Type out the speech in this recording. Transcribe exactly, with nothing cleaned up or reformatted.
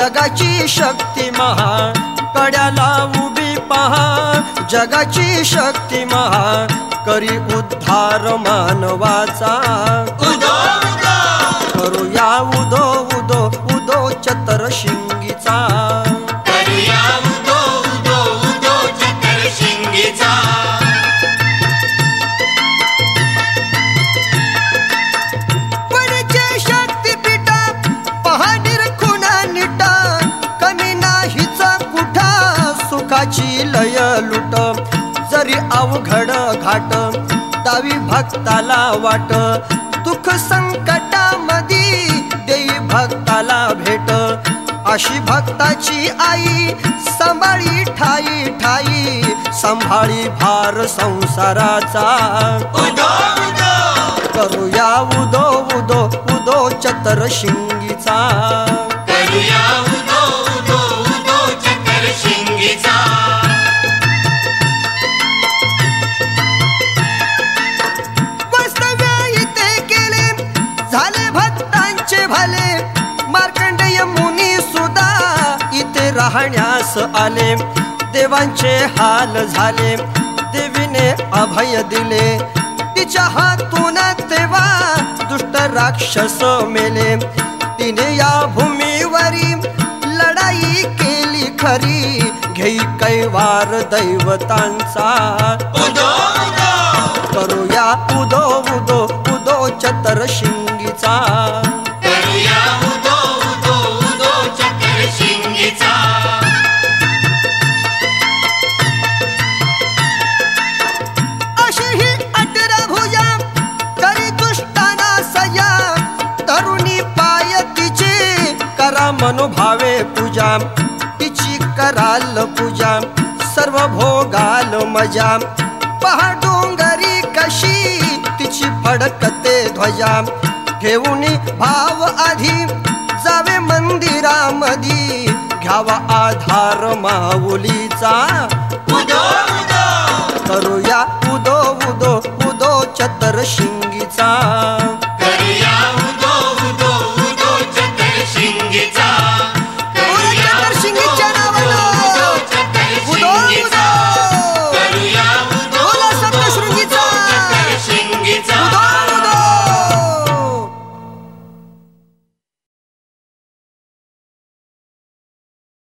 जगाची शक्ती महा कड्याला उभी पहा जगाची शक्ती महा करी उद्धार मानवाचा उदो उदो करूया उदो उदो उदो चतर शिंगीचा करूया उदो उदो उदो चतर शिंगीचा परीचे शक्तीपीठा पहा निरखुना निटा कमी नाहीच कुठा सुखाची लय लुट जरी अवघड घाट दावी भक्ताला वाट दुःख संकटामधी देई भक्ताला भेट अशी भक्ताची आई सांभाळी ठाई ठाई सांभाळी भार संसाराचा उदो उदो करूया उदो उदो उदो चतर शिंगीचा करूया उदो उदो उदो चतर शिंगीचा वास्तव्य इथे केले झाले भक्तांचे भले मार्कंडेय मुनी सुद्धा इथे राहण्यास आले देवांचे हाल झाले देवीने अभय दिले तिच्या हातून तेव्हा दुष्ट राक्षस मेले तिने या भूमीवरी लढाई केली खरी घेई कैवार दैवतांचा उदो उदो करूया उदो उदो उदो चतर शिंगीचा करूया उदो उदो उदो चतर शिंगीचा अशी ही अठरा भुजा करी दुष्टाना सया तरुणी पाय तिचे करा मनोभावे पूजा तिची कराल पूजा सर्व भोगाल मजा पहा डोंगरी कशी तिची फडकते ध्वजा घेऊन भाव आधी जावे मंदिरामधी घ्यावा आधार माऊलीचा उदो उदो करूया उदो उदो उदो चतर शिंगीचा